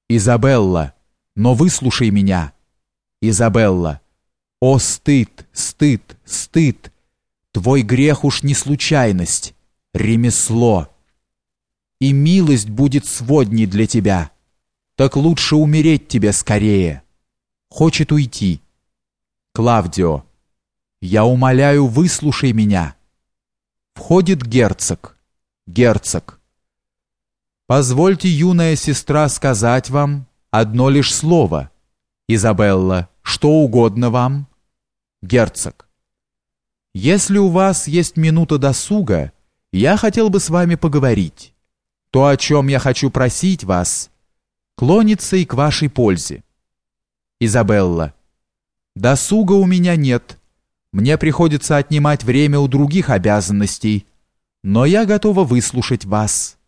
Изабелла, но выслушай меня. Изабелла, о стыд, стыд, стыд! Твой грех уж не случайность, ремесло. И милость будет сводней для тебя. Так лучше умереть тебе скорее. Хочет уйти. Клавдио, я умоляю, выслушай меня. Входит герцог. Герцог. Позвольте, юная сестра, сказать вам одно лишь слово. Изабелла, что угодно вам. Герцог. Если у вас есть минута досуга, я хотел бы с вами поговорить. То, о чем я хочу просить вас, клонится и к вашей пользе. Изабелла. Досуга у меня нет. Мне приходится отнимать время у других обязанностей, но я готова выслушать вас.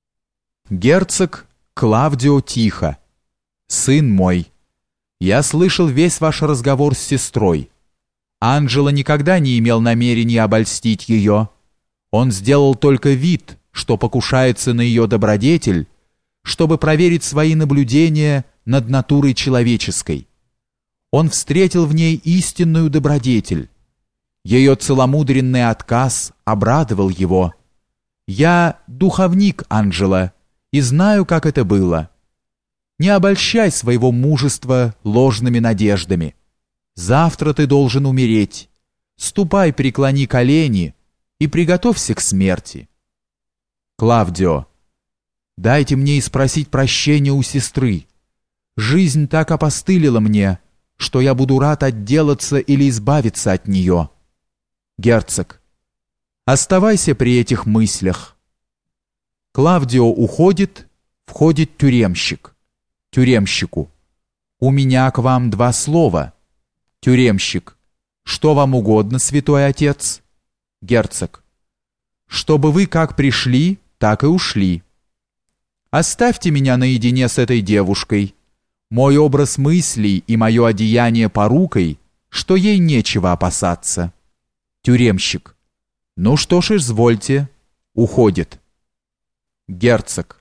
Герцог Клавдио тихо. Сын мой, я слышал весь ваш разговор с сестрой. Анджело никогда не имел намерения обольстить ее. Он сделал только вид, что покушается на ее добродетель, чтобы проверить свои наблюдения над натурой человеческой. Он встретил в ней истинную добродетель. Ее целомудренный отказ обрадовал его. Я духовник, Анджело, и знаю, как это было. Не обольщай своего мужества ложными надеждами. Завтра ты должен умереть. Ступай, преклони колени и приготовься к смерти. Клавдио, дайте мне и спросить прощения у сестры. Жизнь так опостылила мне, что я буду рад отделаться или избавиться от нее. Герцог, оставайся при этих мыслях. Клавдио уходит, входит тюремщик. Тюремщику. У меня к вам два слова. Тюремщик. Что вам угодно, святой отец? Герцог. Чтобы вы как пришли, так и ушли. Оставьте меня наедине с этой девушкой. Мой образ мыслей и мое одеяние порукой, что ей нечего опасаться. Тюремщик. Ну что ж, извольте. Уходит. Герцог.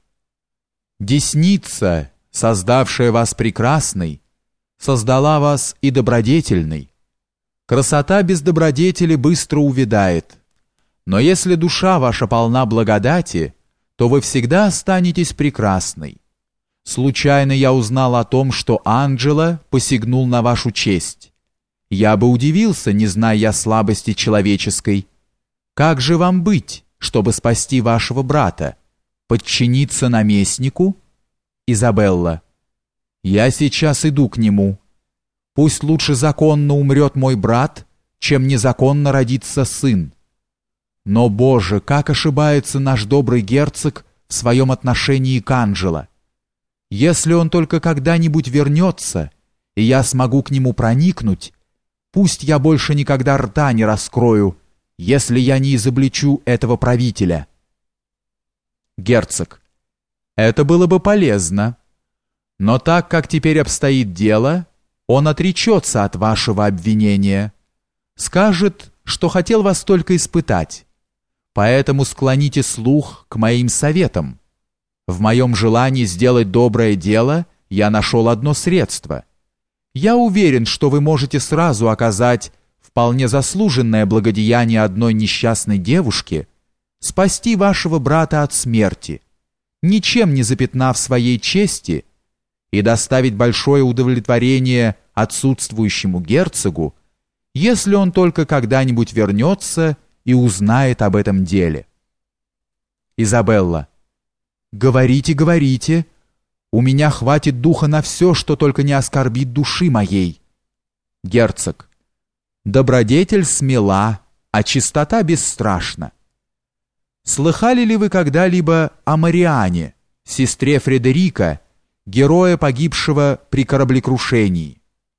Десница, создавшая вас прекрасной, создала вас и добродетельной. Красота без добродетели быстро увядает. Но если душа ваша полна благодати, то вы всегда останетесь прекрасной. Случайно я узнал о том, что Анджело посягнул на вашу честь. Я бы удивился, не зная я слабости человеческой. Как же вам быть, чтобы спасти вашего брата? Подчиниться наместнику? Изабелла. Я сейчас иду к нему. Пусть лучше законно умрет мой брат, чем незаконно родится сын. Но, Боже, как ошибается наш добрый герцог в своем отношении к Анджело. Если он только когда-нибудь вернется, и я смогу к нему проникнуть, пусть я больше никогда рта не раскрою, если я не изобличу этого правителя. Герцог. Это было бы полезно. Но так как теперь обстоит дело, он отречется от вашего обвинения. Скажет, что хотел вас только испытать. Поэтому склоните слух к моим советам. В моем желании сделать доброе дело я нашел одно средство. Я уверен, что вы можете сразу оказать вполне заслуженное благодеяние одной несчастной девушке, спасти вашего брата от смерти, ничем не запятнав своей чести, и доставить большое удовлетворение отсутствующему герцогу, если он только когда-нибудь вернется и узнает об этом деле. Изабелла. Говорите, говорите. У меня хватит духа на все, что только не оскорбит души моей. Герцог. Добродетель смела, а чистота бесстрашна. Слыхали ли вы когда-либо о Мариане, сестре Фредерика, героя, погибшего при кораблекрушении?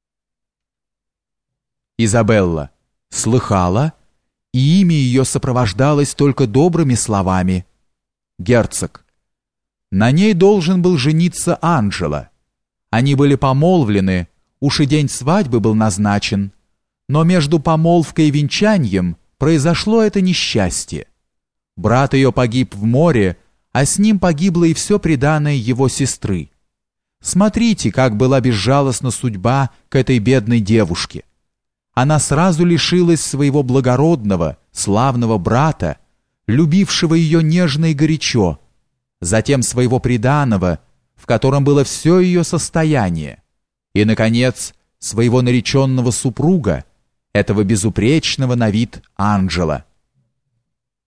Изабелла. Слыхала, и имя ее сопровождалось только добрыми словами. Герцог. На ней должен был жениться Анджело. Они были помолвлены, уж и день свадьбы был назначен, но между помолвкой и венчанием произошло это несчастье. Брат ее погиб в море, а с ним погибло и все приданое его сестры. Смотрите, как была безжалостна судьба к этой бедной девушке. Она сразу лишилась своего благородного, славного брата, любившего ее нежно и горячо, затем своего приданого, в котором было все ее состояние, и, наконец, своего нареченного супруга, этого безупречного на вид ангела.